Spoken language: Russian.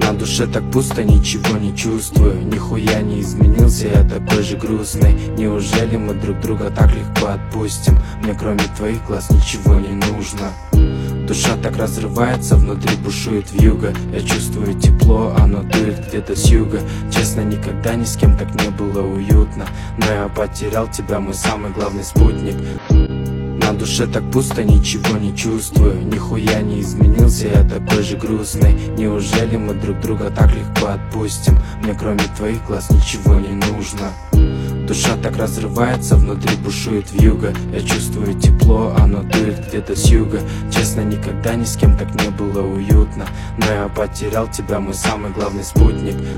На душе так пусто, ничего не чувствую. Нихуя не изменился, я такой же грустный. Неужели мы друг друга так легко отпустим? Мне кроме твоих глаз ничего не нужно. Душа так разрывается, внутри бушует вьюга. Я чувствую тепло, оно дует где-то с юга. Честно, никогда ни с кем так не было уютно. Но я потерял тебя, мой самый главный спутник. На душе так пусто, ничего не чувствую. Нихуя не изменился, я такой же грустный. Неужели мы друг друга так легко отпустим? Мне кроме твоих глаз ничего не нужно. Душа так разрывается, внутри бушует вьюга. Я чувствую тепло, оно дует где-то с юга. Честно, никогда ни с кем так не было уютно. Но я потерял тебя, мой самый главный спутник.